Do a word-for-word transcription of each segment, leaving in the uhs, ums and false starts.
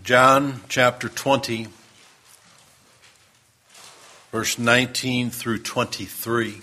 John chapter twenty, verse nineteen through twenty-three.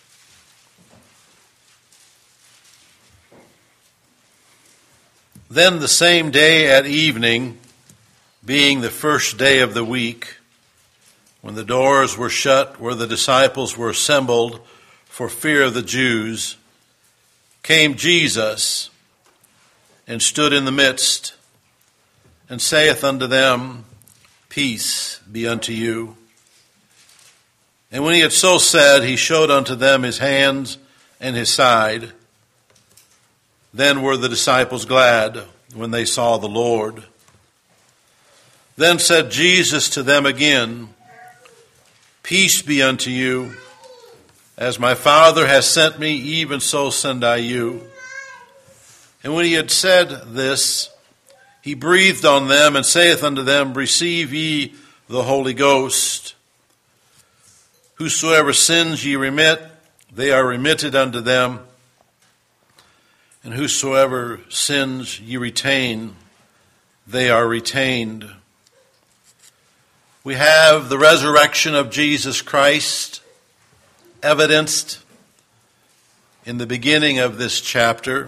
Then the same day at evening, being the first day of the week, when the doors were shut where the disciples were assembled for fear of the Jews, came Jesus and stood in the midst, and saith unto them, Peace be unto you. And when he had so said, he showed unto them his hands and his side. Then were the disciples glad when they saw the Lord. Then said Jesus to them again, Peace be unto you. As my Father has sent me, even so send I you. And when he had said this, he breathed on them and saith unto them, Receive ye the Holy Ghost. Whosoever sins ye remit, they are remitted unto them. And whosoever sins ye retain, they are retained. We have the resurrection of Jesus Christ evidenced in the beginning of this chapter.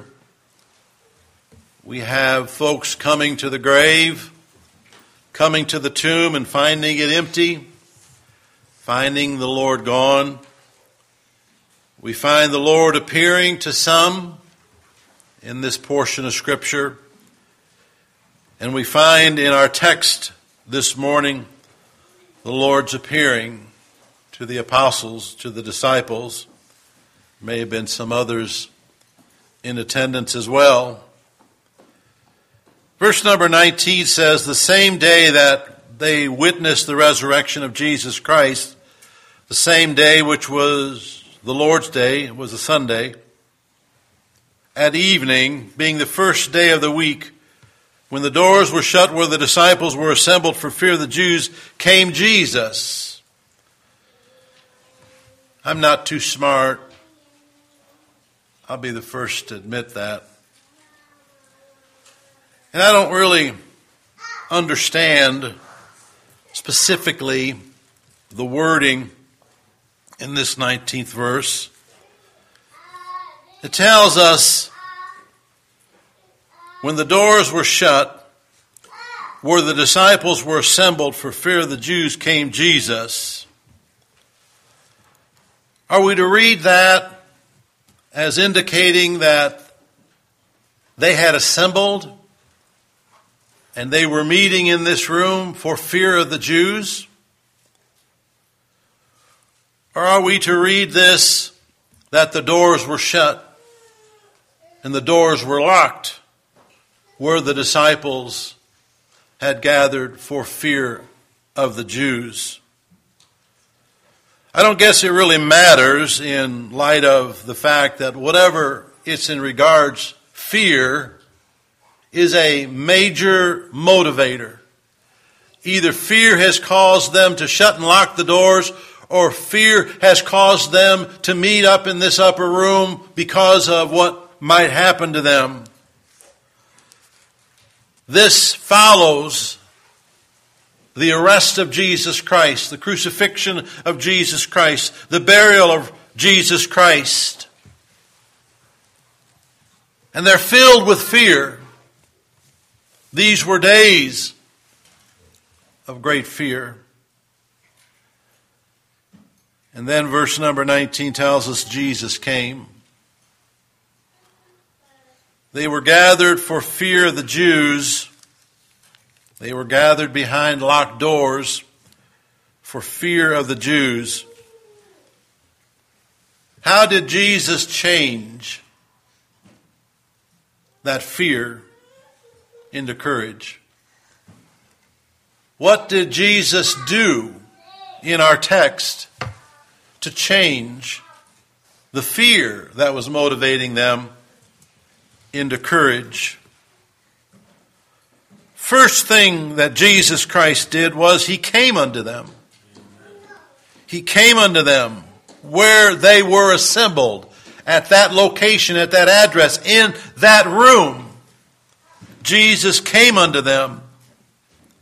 We have folks coming to the grave, coming to the tomb and finding it empty, finding the Lord gone. We find the Lord appearing to some in this portion of Scripture. And we find in our text this morning the Lord's appearing to the apostles, to the disciples. May have been some others in attendance as well. Verse number nineteen says, the same day that they witnessed the resurrection of Jesus Christ, the same day which was the Lord's day, it was a Sunday, at evening, being the first day of the week, when the doors were shut where the disciples were assembled for fear of the Jews, came Jesus. I'm not too smart. I'll be the first to admit that. And I don't really understand specifically the wording in this nineteenth verse. It tells us, when the doors were shut, where the disciples were assembled for fear of the Jews, came Jesus. Are we to read that as indicating that they had assembled and they were meeting in this room for fear of the Jews? Or are we to read this that the doors were shut and the doors were locked where the disciples had gathered for fear of the Jews? I don't guess it really matters in light of the fact that whatever it's in regards, fear is a major motivator. Either fear has caused them to shut and lock the doors, or fear has caused them to meet up in this upper room because of what might happen to them. This follows the arrest of Jesus Christ, the crucifixion of Jesus Christ, the burial of Jesus Christ. And they're filled with fear. These were days of great fear. And then verse number nineteen tells us Jesus came. They were gathered for fear of the Jews. They were gathered behind locked doors for fear of the Jews. How did Jesus change that fear into courage? What did Jesus do in our text to change the fear that was motivating them into courage? First thing that Jesus Christ did was he came unto them. He came unto them where they were assembled, at that location, at that address, in that room. Jesus came unto them.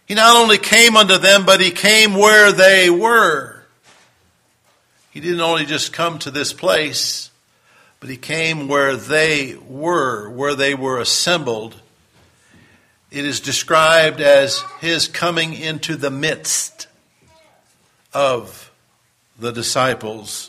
He not only came unto them, but he came where they were. He didn't only just come to this place, but he came where they were, where they were assembled. It is described as his coming into the midst of the disciples.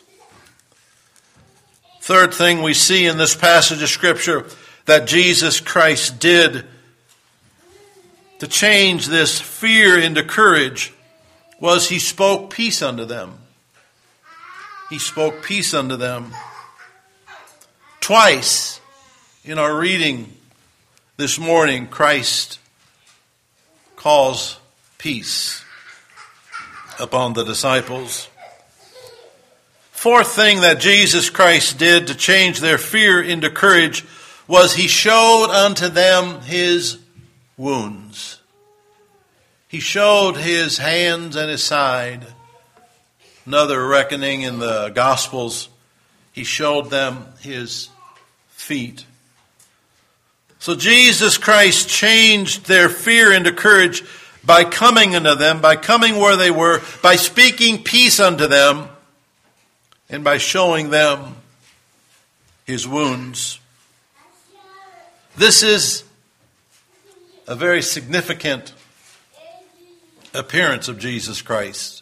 Third thing we see in this passage of Scripture that Jesus Christ did to change this fear into courage was he spoke peace unto them. He spoke peace unto them. Twice in our reading this morning, Christ calls peace upon the disciples. Fourth thing that Jesus Christ did to change their fear into courage was he showed unto them his wounds. He showed his hands and his side. Another reckoning in the Gospels, he showed them his feet. So Jesus Christ changed their fear into courage by coming unto them, by coming where they were, by speaking peace unto them, and by showing them his wounds. This is a very significant appearance of Jesus Christ.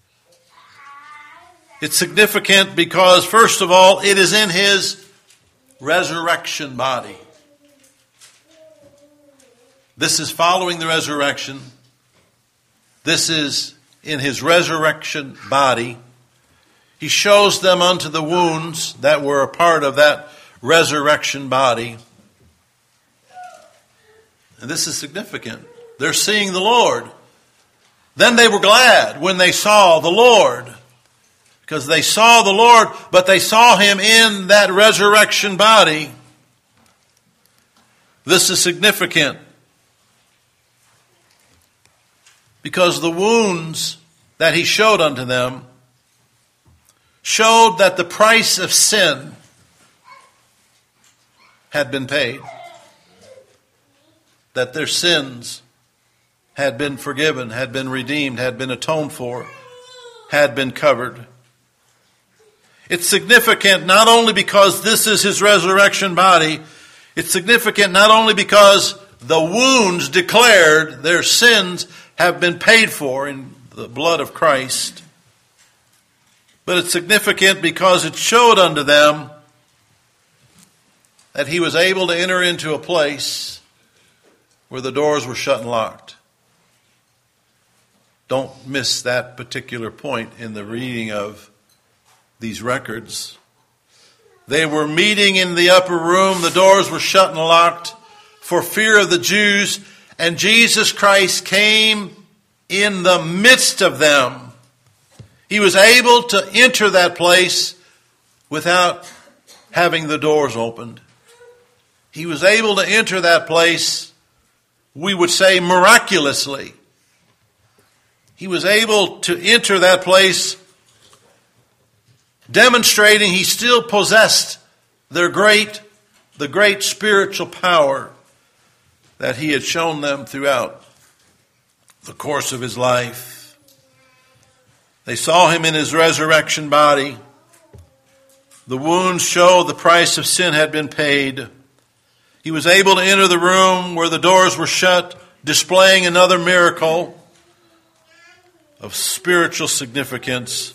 It's significant because, first of all, it is in his resurrection body. This is following the resurrection. This is in his resurrection body. He shows them unto the wounds that were a part of that resurrection body. And this is significant. They're seeing the Lord. Then they were glad when they saw the Lord. Because they saw the Lord, but they saw him in that resurrection body. This is significant. Because the wounds that he showed unto them showed that the price of sin had been paid. That their sins had been forgiven, had been redeemed, had been atoned for, had been covered. It's significant not only because this is his resurrection body, it's significant not only because the wounds declared their sins have been paid for in the blood of Christ, but it's significant because it showed unto them that he was able to enter into a place where the doors were shut and locked. Don't miss that particular point in the reading of these records. They were meeting in the upper room. The doors were shut and locked for fear of the Jews. And Jesus Christ came in the midst of them. He was able to enter that place without having the doors opened. He was able to enter that place, we would say, miraculously. He was able to enter that place demonstrating he still possessed their great, the great spiritual power that he had shown them throughout the course of his life. They saw him in his resurrection body. The wounds showed the price of sin had been paid. He was able to enter the room where the doors were shut, displaying another miracle of spiritual significance.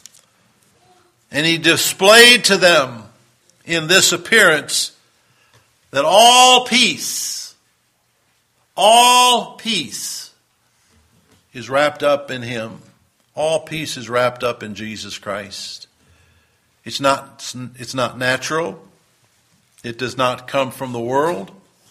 And he displayed to them in this appearance that all peace, all peace is wrapped up in him. All peace is wrapped up in Jesus Christ. It's not, it's not natural. It does not come from the world.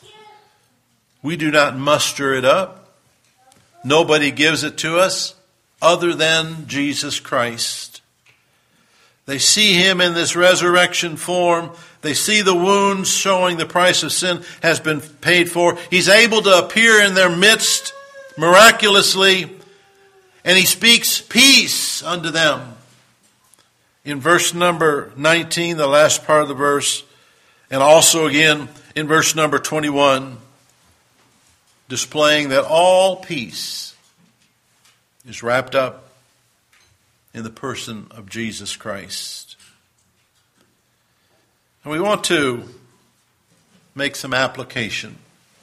We do not muster it up. Nobody gives it to us other than Jesus Christ. They see him in this resurrection form. They see the wounds showing the price of sin has been paid for. He's able to appear in their midst miraculously, and he speaks peace unto them. In verse number nineteen, the last part of the verse, and also again in verse number twenty-one, displaying that all peace is wrapped up in the person of Jesus Christ. And we want to make some application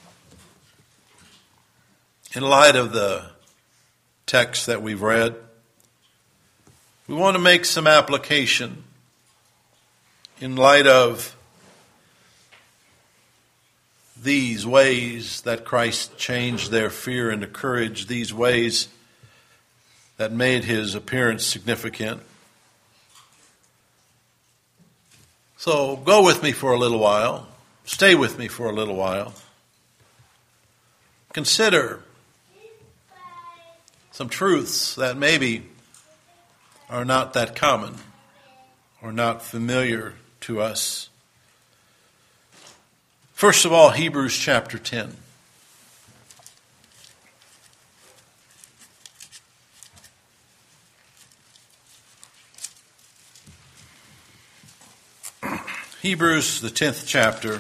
in light of the text that we've read. We want to make some application in light of these ways that Christ changed their fear into courage, these ways that made his appearance significant. So go with me for a little while. Stay with me for a little while. Consider some truths that maybe are not that common or not familiar to us. First of all, Hebrews chapter ten. Hebrews, the tenth chapter.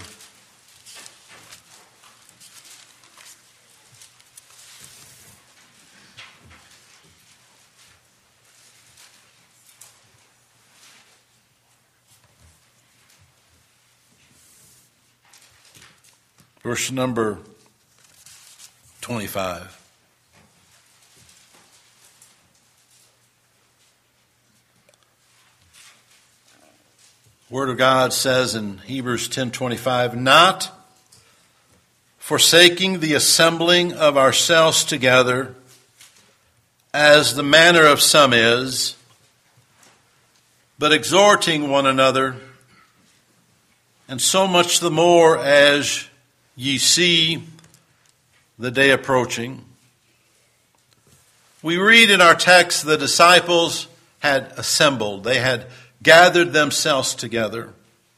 Verse number twenty-five. Word of God says in Hebrews ten twenty-five, not forsaking the assembling of ourselves together, as the manner of some is, but exhorting one another, and so much the more as ye see the day approaching. We read in our text the disciples had assembled. They had gathered themselves together.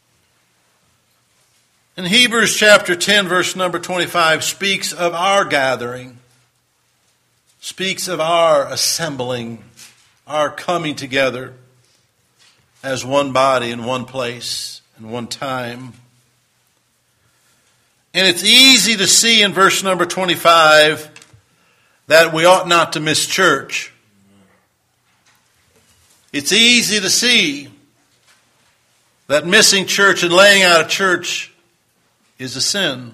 And Hebrews chapter ten, verse number twenty-five speaks of our gathering, speaks of our assembling, our coming together as one body in one place and one time. And it's easy to see in verse number twenty-five that we ought not to miss church. It's easy to see that missing church and laying out of church is a sin.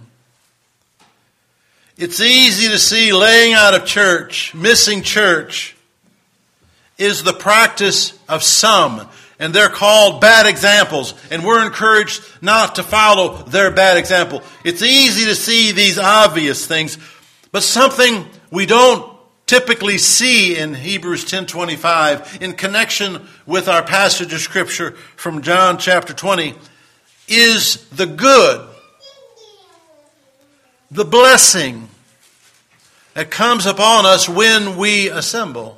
It's easy to see laying out of church, missing church, is the practice of some. And they're called bad examples. And we're encouraged not to follow their bad example. It's easy to see these obvious things. But something we don't typically see in Hebrews ten twenty-five in connection with our passage of Scripture from John chapter twenty is the good, the blessing that comes upon us when we assemble.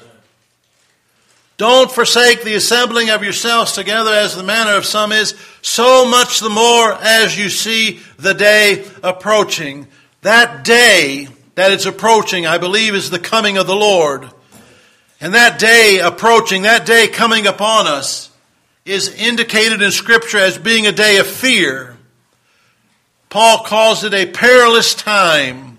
Don't forsake the assembling of yourselves together as the manner of some is, so much the more as you see the day approaching. That day that is approaching, I believe, is the coming of the Lord. And that day approaching, that day coming upon us, is indicated in Scripture as being a day of fear. Paul calls it a perilous time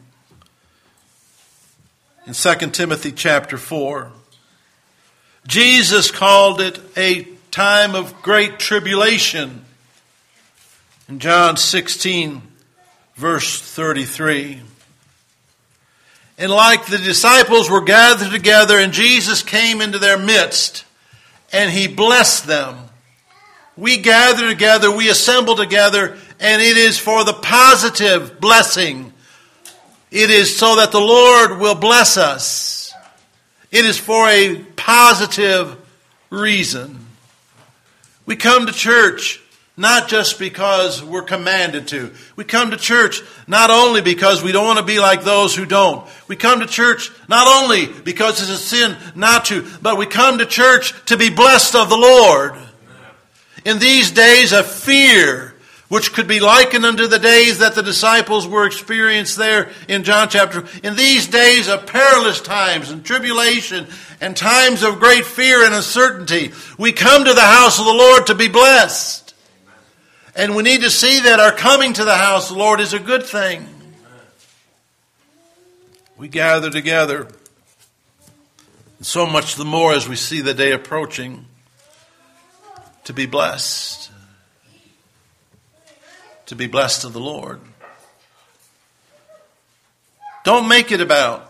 in Second Timothy chapter four. Jesus called it a time of great tribulation in John sixteen, verse thirty-three. And like the disciples were gathered together and Jesus came into their midst and he blessed them, we gather together, we assemble together, and it is for the positive blessing. It is so that the Lord will bless us. It is for a positive reason. We come to church not just because we're commanded to. We come to church not only because we don't want to be like those who don't. We come to church not only because it's a sin not to, but we come to church to be blessed of the Lord. In these days of fear, which could be likened unto the days that the disciples were experienced there in John chapter. In these days of perilous times and tribulation and times of great fear and uncertainty, we come to the house of the Lord to be blessed. And we need to see that our coming to the house of the Lord is a good thing. We gather together And so much the more as we see the day approaching, to be blessed. To be blessed of the Lord. Don't make it about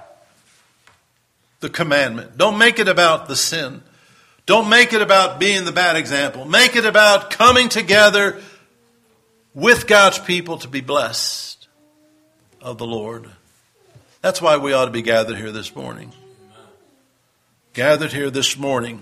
the commandment. Don't make it about the sin. Don't make it about being the bad example. Make it about coming together with God's people to be blessed of the Lord. That's why we ought to be gathered here this morning. Gathered here this morning.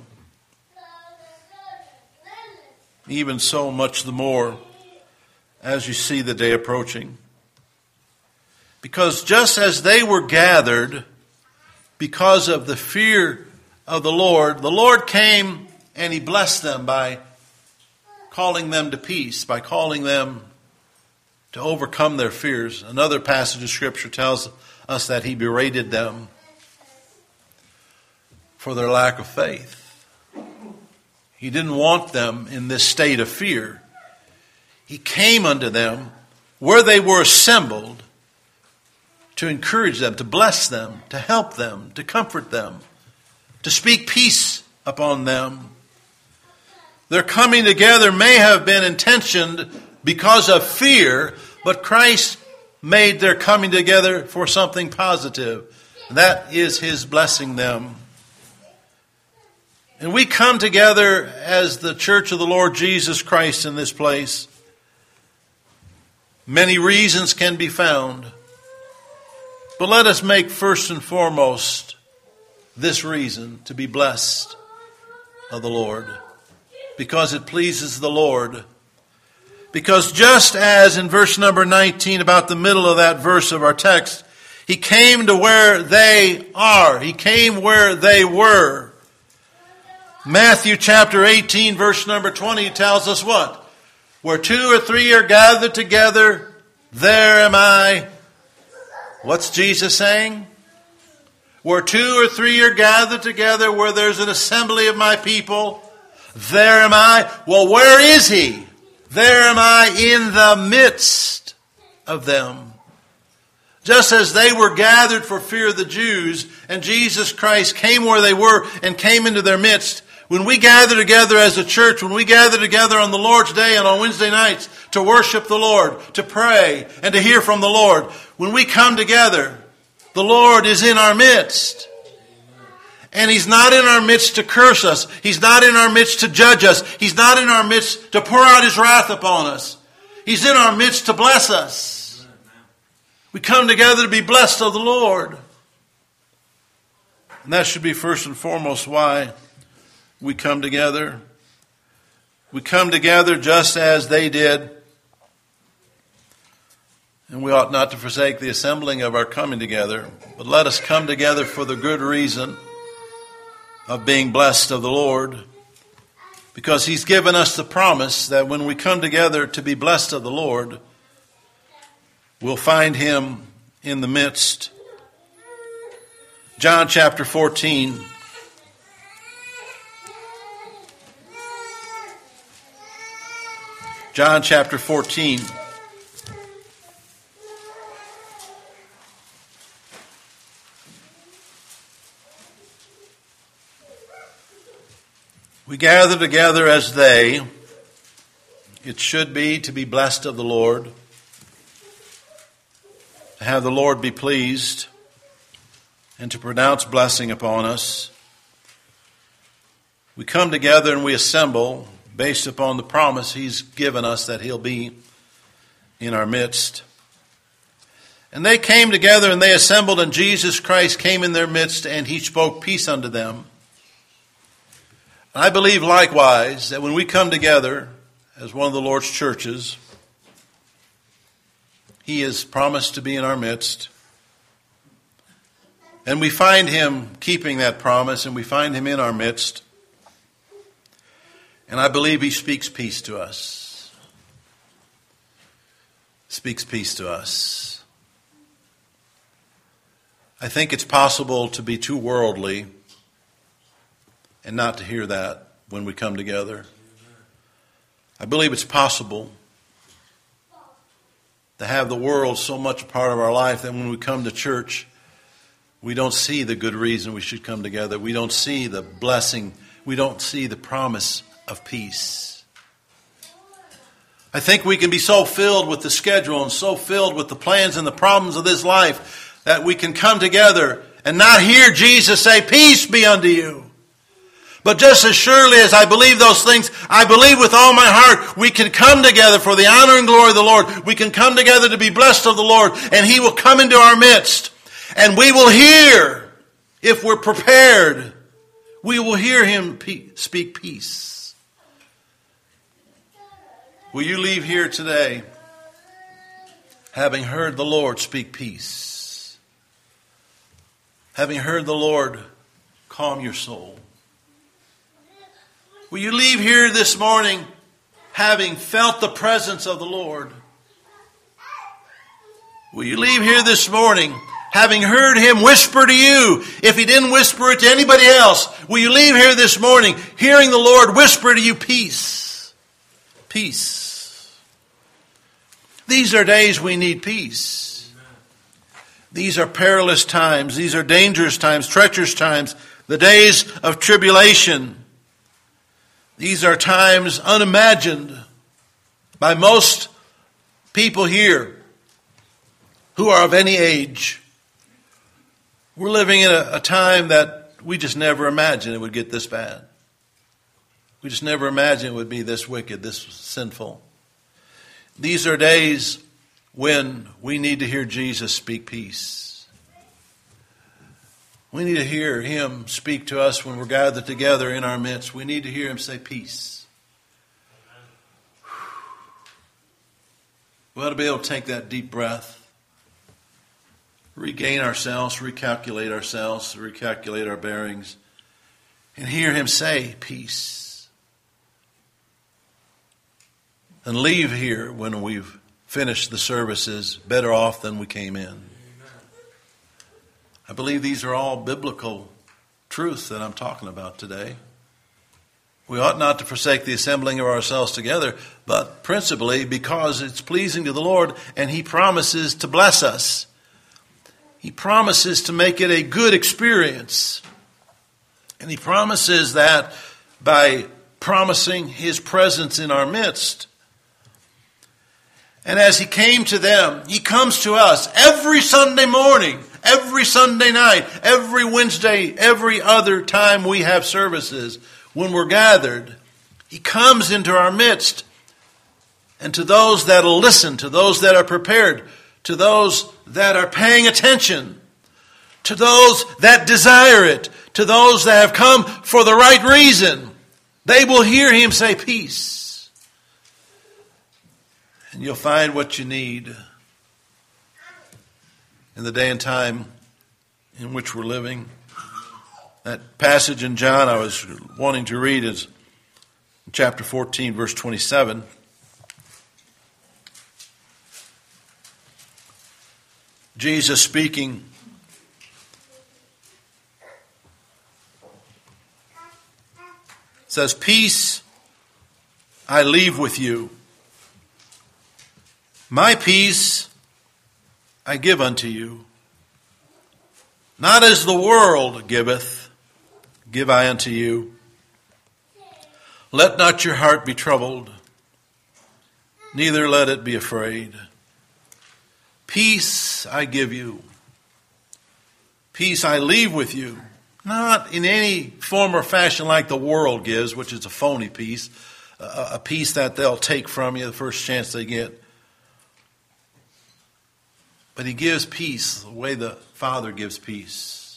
Even so much the more as you see the day approaching. Because just as they were gathered because of the fear of the Lord, the Lord came and He blessed them by calling them to peace, by calling them to overcome their fears. Another passage of Scripture tells us that He berated them for their lack of faith. He didn't want them in this state of fear. He came unto them where they were assembled to encourage them, to bless them, to help them, to comfort them, to speak peace upon them. Their coming together may have been intentioned because of fear, but Christ made their coming together for something positive. That is His blessing them. And we come together as the church of the Lord Jesus Christ in this place. Many reasons can be found. But let us make first and foremost this reason to be blessed of the Lord. Because it pleases the Lord. Because just as in verse number nineteen, about the middle of that verse of our text, He came to where they are. He came where they were. Matthew chapter eighteen, verse number twenty tells us what? Where two or three are gathered together, there am I. What's Jesus saying? Where two or three are gathered together, where there's an assembly of my people, there am I. Well, where is He? There am I in the midst of them. Just as they were gathered for fear of the Jews, and Jesus Christ came where they were and came into their midst, when we gather together as a church, when we gather together on the Lord's Day and on Wednesday nights to worship the Lord, to pray and to hear from the Lord, when we come together, the Lord is in our midst. And He's not in our midst to curse us. He's not in our midst to judge us. He's not in our midst to pour out His wrath upon us. He's in our midst to bless us. We come together to be blessed of the Lord. And that should be first and foremost why we come together. We come together just as they did. And we ought not to forsake the assembling of our coming together. But let us come together for the good reason of being blessed of the Lord. Because He's given us the promise that when we come together to be blessed of the Lord, we'll find Him in the midst. John chapter fourteen. John chapter fourteen. We gather together as they. It should be to be blessed of the Lord. To have the Lord be pleased. And to pronounce blessing upon us. We come together and we assemble based upon the promise He's given us that He'll be in our midst. And they came together and they assembled, and Jesus Christ came in their midst, and He spoke peace unto them. I believe likewise that when we come together as one of the Lord's churches, He has promised to be in our midst. And we find Him keeping that promise, and we find Him in our midst. And I believe He speaks peace to us. Speaks peace to us. I think it's possible to be too worldly and not to hear that when we come together. I believe it's possible to have the world so much a part of our life that when we come to church, we don't see the good reason we should come together. We don't see the blessing. We don't see the promise of peace. I think we can be so filled with the schedule and so filled with the plans and the problems of this life that we can come together and not hear Jesus say, peace be unto you. But just as surely as I believe those things, I believe with all my heart we can come together for the honor and glory of the Lord. We can come together to be blessed of the Lord, and He will come into our midst. And we will hear, if we're prepared, we will hear Him speak peace. Will you leave here today having heard the Lord speak peace? Having heard the Lord calm your soul? Will you leave here this morning having felt the presence of the Lord? Will you leave here this morning having heard Him whisper to you? If He didn't whisper it to anybody else, will you leave here this morning hearing the Lord whisper to you peace? Peace. These are days we need peace. These are perilous times. These are dangerous times, treacherous times, the days of tribulation. These are times unimagined by most people here who are of any age. We're living in a, a time that we just never imagined it would get this bad. We just never imagined it would be this wicked, this sinful. These are days when we need to hear Jesus speak peace. We need to hear Him speak to us when we're gathered together in our midst. We need to hear Him say peace. We ought to be able to take that deep breath, regain ourselves, recalculate ourselves, recalculate our bearings, and hear Him say peace. And leave here when we've finished the services better off than we came in. I believe these are all biblical truths that I'm talking about today. We ought not to forsake the assembling of ourselves together, but principally because it's pleasing to the Lord and He promises to bless us. He promises to make it a good experience. And He promises that by promising His presence in our midst. And as He came to them, He comes to us every Sunday morning, every Sunday night, every Wednesday, every other time we have services. When we're gathered, He comes into our midst. And to those that will listen, to those that are prepared, to those that are paying attention, to those that desire it, to those that have come for the right reason, they will hear Him say peace. And you'll find what you need in the day and time in which we're living. That passage in John I was wanting to read is chapter fourteen, verse twenty-seven. Jesus speaking. Says, peace I leave with you. My peace I give unto you. Not as the world giveth, give I unto you. Let not your heart be troubled, neither let it be afraid. Peace I give you. Peace I leave with you. Not in any form or fashion like the world gives, which is a phony peace, a peace that they'll take from you the first chance they get. But He gives peace the way the Father gives peace.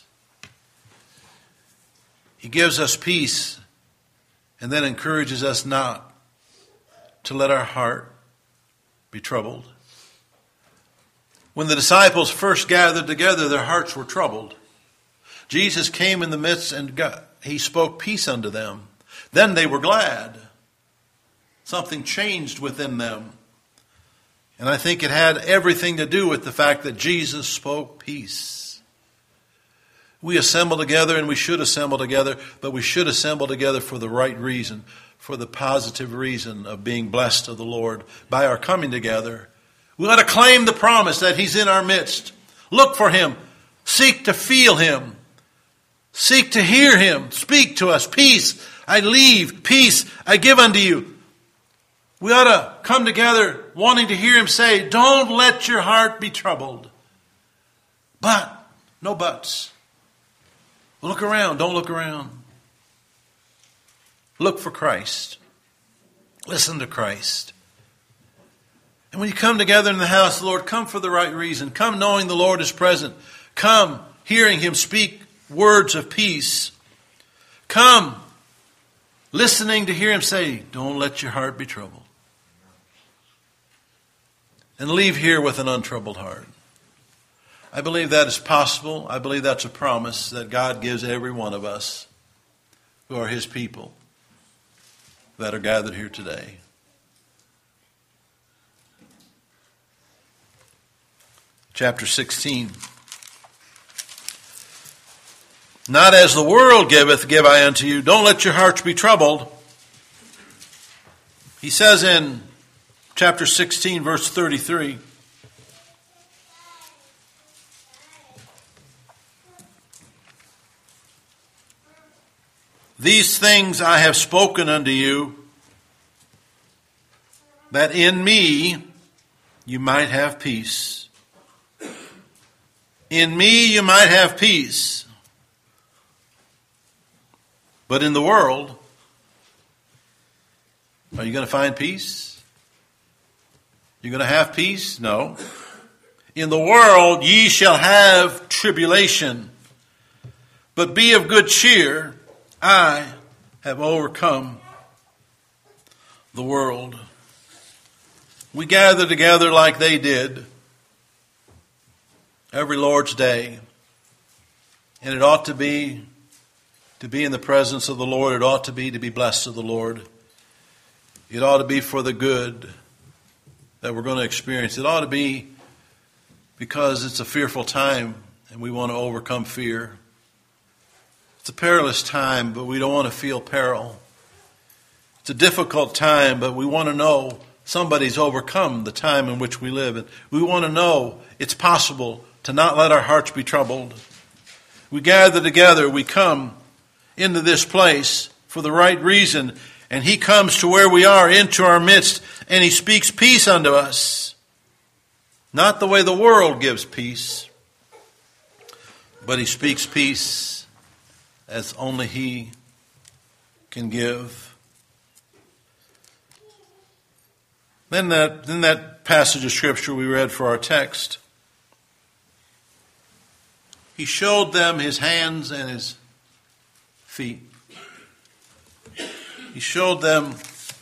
He gives us peace and then encourages us not to let our heart be troubled. When the disciples first gathered together, their hearts were troubled. Jesus came in the midst and got, He spoke peace unto them. Then they were glad. Something changed within them. And I think it had everything to do with the fact that Jesus spoke peace. We assemble together, and we should assemble together, but we should assemble together for the right reason, for the positive reason of being blessed of the Lord by our coming together. We ought to claim the promise that He's in our midst. Look for Him. Seek to feel Him. Seek to hear Him. Speak to us. Peace I leave, peace I give unto you. We ought to come together wanting to hear Him say, don't let your heart be troubled. But, no buts. Look around, don't look around. Look for Christ. Listen to Christ. And when you come together in the house of the Lord, come for the right reason. Come knowing the Lord is present. Come hearing Him speak words of peace. Come listening to hear Him say, don't let your heart be troubled. And leave here with an untroubled heart. I believe that is possible. I believe that's a promise that God gives every one of us who are His people that are gathered here today. Chapter sixteen. Not as the world giveth, give I unto you. Don't let your hearts be troubled. He says in chapter sixteen, verse thirty-three, these things I have spoken unto you, that in me you might have peace. In me you might have peace. But in the world, are you going to find peace? You're going to have peace? No. In the world ye shall have tribulation. But be of good cheer. I have overcome the world. We gather together like they did every Lord's Day. And it ought to be to be in the presence of the Lord. It ought to be to be blessed of the Lord. It ought to be for the good that we're going to experience. It ought to be because it's a fearful time and we want to overcome fear. It's a perilous time, but we don't want to feel peril. It's a difficult time, but we want to know somebody's overcome the time in which we live. And we want to know it's possible to not let our hearts be troubled. We gather together, we come into this place for the right reason, and He comes to where we are, into our midst, and He speaks peace unto us. Not the way the world gives peace, but He speaks peace as only He can give. Then that, then that passage of Scripture we read for our text, He showed them His hands and His feet. He showed them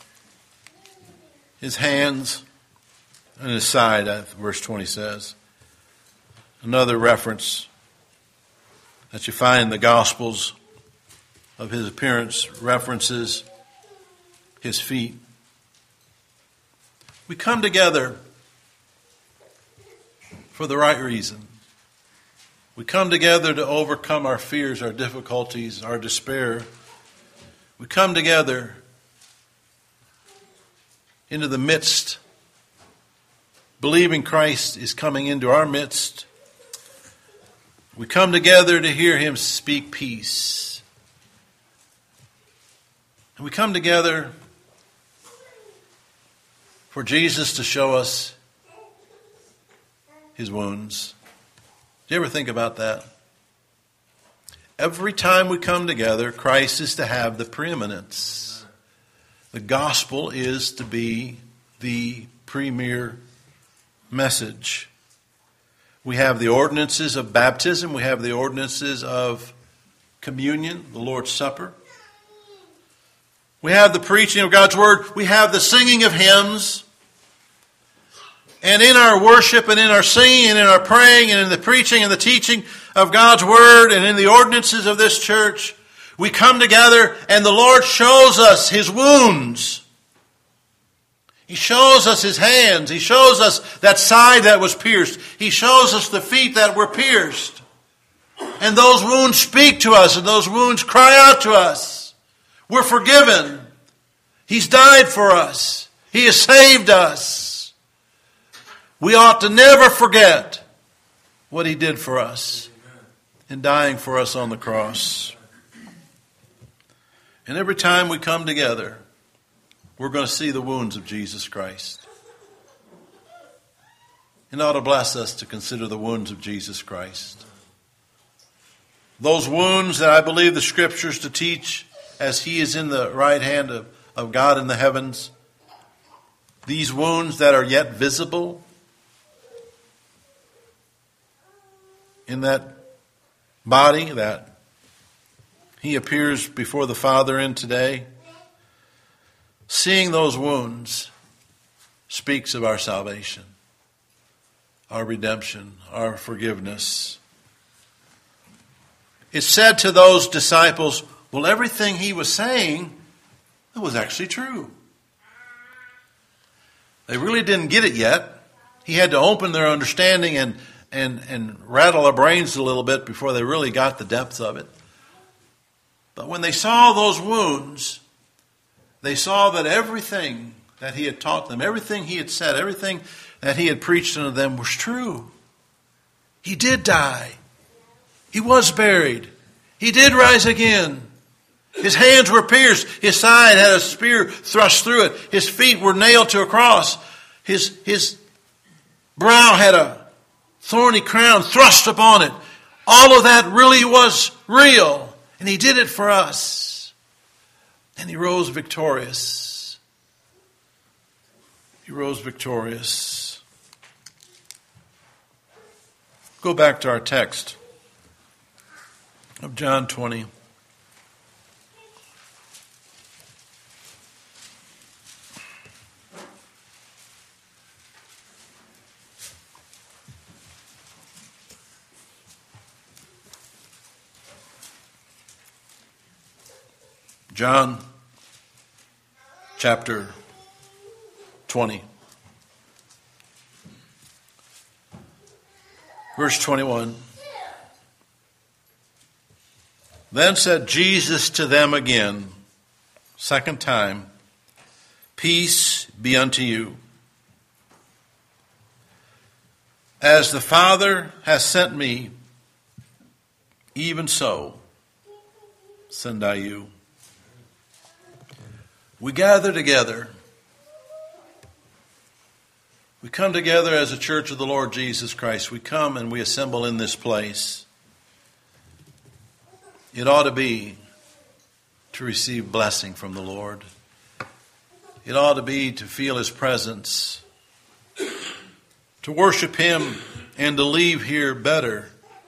His hands and His side, verse twenty says. Another reference that you find in the Gospels of His appearance references His feet. We come together for the right reason. We come together to overcome our fears, our difficulties, our despair. We come together into the midst, believing Christ is coming into our midst. We come together to hear Him speak peace. And we come together for Jesus to show us His wounds. Do you ever think about that? Every time we come together, Christ is to have the preeminence. The gospel is to be the premier message. We have the ordinances of baptism. We have the ordinances of communion, the Lord's Supper. We have the preaching of God's Word. We have the singing of hymns. And in our worship and in our singing and in our praying and in the preaching and the teaching of God's Word and in the ordinances of this church, we come together and the Lord shows us His wounds. He shows us His hands. He shows us that side that was pierced. He shows us the feet that were pierced. And those wounds speak to us and those wounds cry out to us. We're forgiven. He's died for us. He has saved us. We ought to never forget what He did for us. in dying for us on the cross. And every time we come together, we're going to see the wounds of Jesus Christ. It ought to bless us to consider the wounds of Jesus Christ. Those wounds that I believe the Scriptures to teach as He is in the right hand of, of God in the heavens. These wounds that are yet visible in that body that He appears before the Father in today. Seeing those wounds speaks of our salvation, our redemption, our forgiveness. It said to those disciples, well, everything He was saying, it was actually true. They really didn't get it yet. He had to open their understanding and, and, and rattle their brains a little bit before they really got the depth of it. But when they saw those wounds, they saw that everything that He had taught them, everything He had said, everything that He had preached unto them was true. He did die. He was buried. He did rise again. His hands were pierced. His side had a spear thrust through it. His feet were nailed to a cross. His, his brow had a thorny crown thrust upon it. All of that really was real. And He did it for us. And He rose victorious. He rose victorious. Go back to our text of John twenty. John chapter twenty. Verse twenty-one. Then said Jesus to them again, second time, peace be unto you. As the Father has sent me, even so send I you. We gather together. We come together as a church of the Lord Jesus Christ. We come and we assemble in this place. It ought to be to receive blessing from the Lord. It ought to be to feel His presence, to worship Him, and to leave here better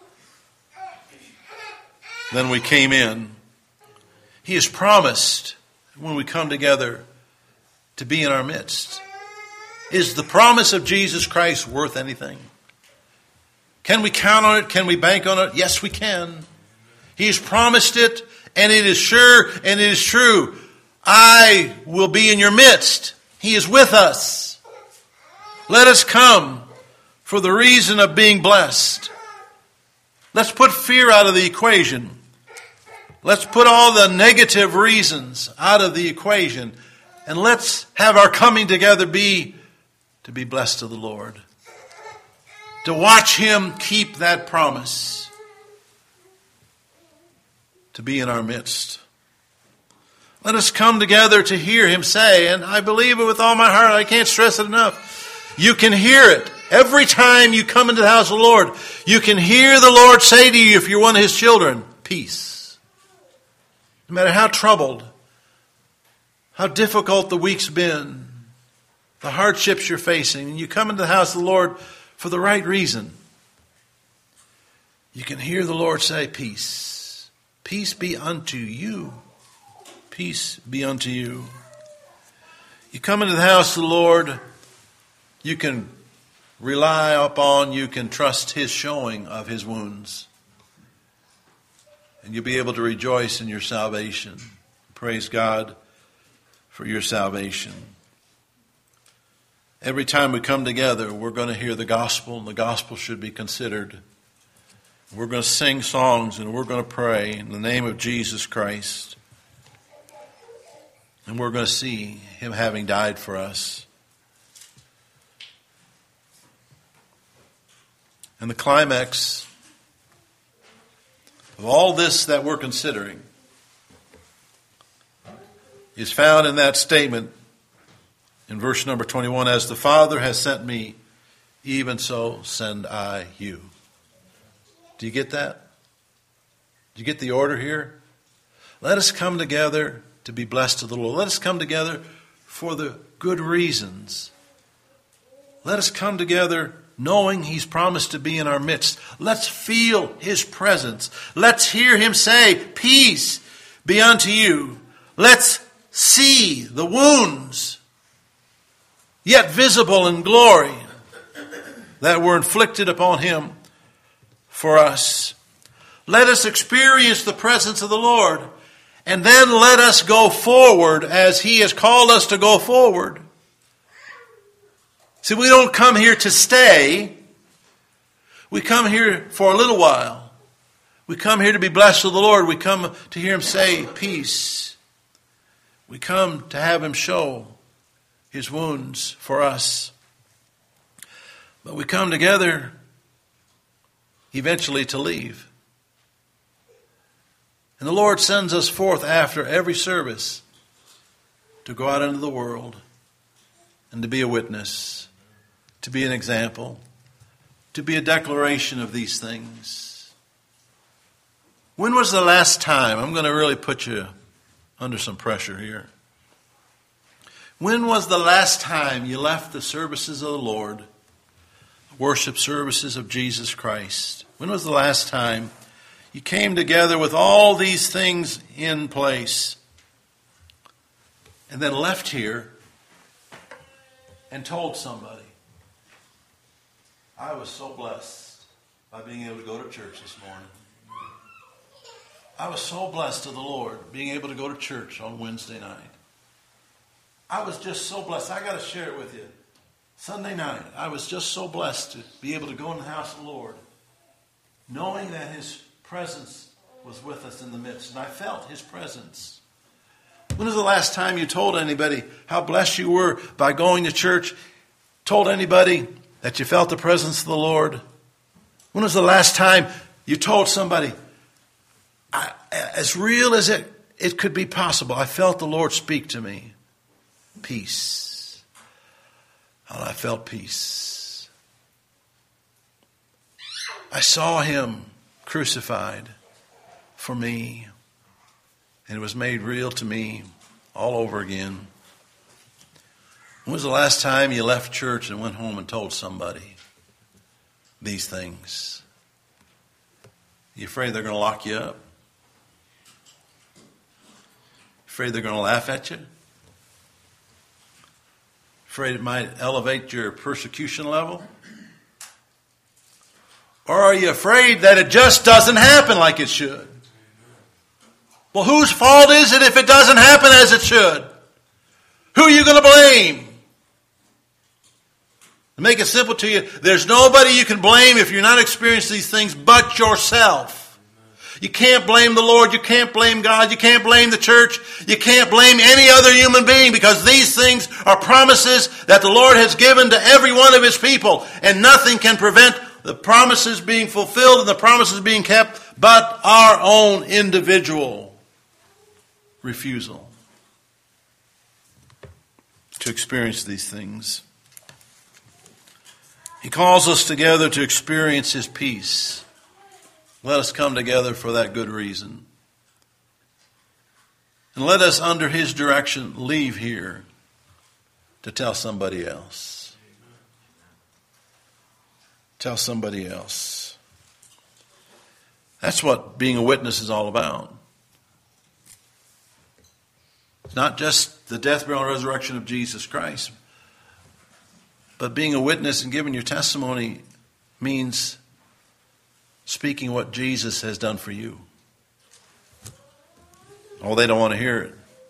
than we came in. He has promised when we come together to be in our midst. Is the promise of Jesus Christ worth anything? Can we count on it? Can we bank on it? Yes, we can. He's promised it, and it is sure, and it is true. I will be in your midst. He is with us. Let us come for the reason of being blessed. Let's put fear out of the equation. Let's put all the negative reasons out of the equation. And let's have our coming together be to be blessed of the Lord. To watch Him keep that promise. To be in our midst. Let us come together to hear Him say, and I believe it with all my heart, I can't stress it enough. You can hear it every time you come into the house of the Lord. You can hear the Lord say to you, if you're one of His children, peace. No matter how troubled, how difficult the week's been, the hardships you're facing, and you come into the house of the Lord for the right reason, you can hear the Lord say, peace. Peace be unto you. Peace be unto you. You come into the house of the Lord, you can rely upon, you can trust His showing of His wounds. And you'll be able to rejoice in your salvation. Praise God for your salvation. Every time we come together, we're going to hear the gospel, and the gospel should be considered. We're going to sing songs, and we're going to pray in the name of Jesus Christ. And we're going to see Him having died for us. And the climax of all this that we're considering is found in that statement in verse number twenty-one, as the Father has sent me, even so send I you. Do you get that? Do you get the order here? Let us come together to be blessed of the Lord. Let us come together for the good reasons. Let us come together knowing He's promised to be in our midst. Let's feel His presence. Let's hear Him say, peace be unto you. Let's see the wounds, yet visible in glory, that were inflicted upon Him for us. Let us experience the presence of the Lord, and then let us go forward as He has called us to go forward. See, we don't come here to stay. We come here for a little while. We come here to be blessed of the Lord. We come to hear Him say, peace. We come to have Him show His wounds for us. But we come together eventually to leave. And the Lord sends us forth after every service to go out into the world and to be a witness, to be an example, to be a declaration of these things. When was the last time, I'm going to really put you under some pressure here. When was the last time you left the services of the Lord, worship services of Jesus Christ? When was the last time you came together with all these things in place and then left here and told somebody, I was so blessed by being able to go to church this morning. I was so blessed of the Lord being able to go to church on Wednesday night. I was just so blessed. I got to share it with you. Sunday night, I was just so blessed to be able to go in the house of the Lord, knowing that His presence was with us in the midst. And I felt His presence. When was the last time you told anybody how blessed you were by going to church? Told anybody that you felt the presence of the Lord? When was the last time you told somebody, I, as real as it, it could be possible, I felt the Lord speak to me? Peace. And I felt peace. I saw Him crucified for me, and it was made real to me all over again. When was the last time you left church and went home and told somebody these things? You afraid they're going to lock you up? Afraid they're going to laugh at you? Afraid it might elevate your persecution level? Or are you afraid that it just doesn't happen like it should? Well, whose fault is it if it doesn't happen as it should? Who are you going to blame? To make it simple to you, there's nobody you can blame if you're not experiencing these things but yourself. You can't blame the Lord. You can't blame God. You can't blame the church. You can't blame any other human being, because these things are promises that the Lord has given to every one of His people. And nothing can prevent the promises being fulfilled and the promises being kept but our own individual refusal to experience these things. He calls us together to experience His peace. Let us come together for that good reason. And let us, under His direction, leave here to tell somebody else. Tell somebody else. That's what being a witness is all about. It's not just the death, burial, and resurrection of Jesus Christ, but being a witness and giving your testimony means speaking what Jesus has done for you. Oh, they don't want to hear it.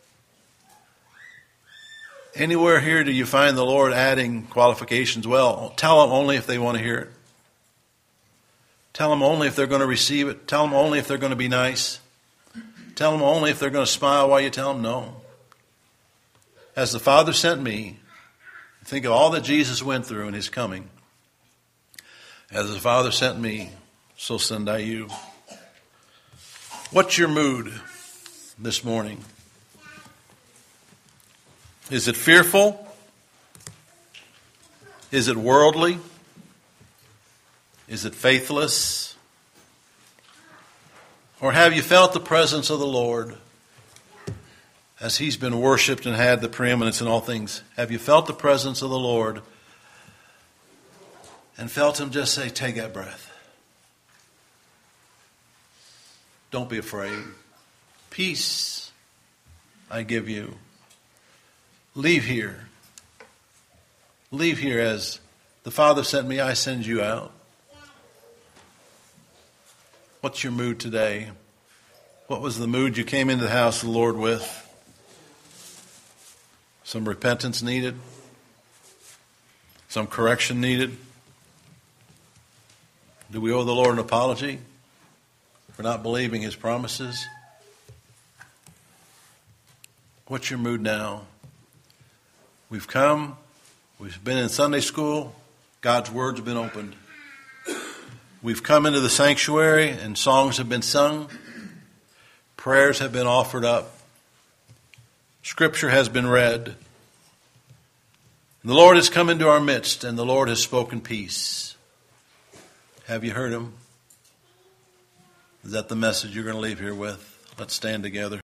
Anywhere here do you find the Lord adding qualifications? Well, tell them only if they want to hear it. Tell them only if they're going to receive it. Tell them only if they're going to be nice. Tell them only if they're going to smile while you tell them no. As the Father sent me, think of all that Jesus went through in His coming. As the Father sent me, so send I you. What's your mood this morning? Is it fearful? Is it worldly? Is it faithless? Or have you felt the presence of the Lord as He's been worshipped and had the preeminence in all things? Have you felt the presence of the Lord and felt Him just say, take that breath? Don't be afraid. Peace I give you. Leave here. Leave here as the Father sent me, I send you out. What's your mood today? What was the mood you came into the house of the Lord with? Some repentance needed? Some correction needed? Do we owe the Lord an apology for not believing His promises? What's your mood now? We've come, we've been in Sunday school, God's Word's been opened. We've come into the sanctuary and songs have been sung, prayers have been offered up, Scripture has been read. The Lord has come into our midst and the Lord has spoken peace. Have you heard Him? Is that the message you're going to leave here with? Let's stand together.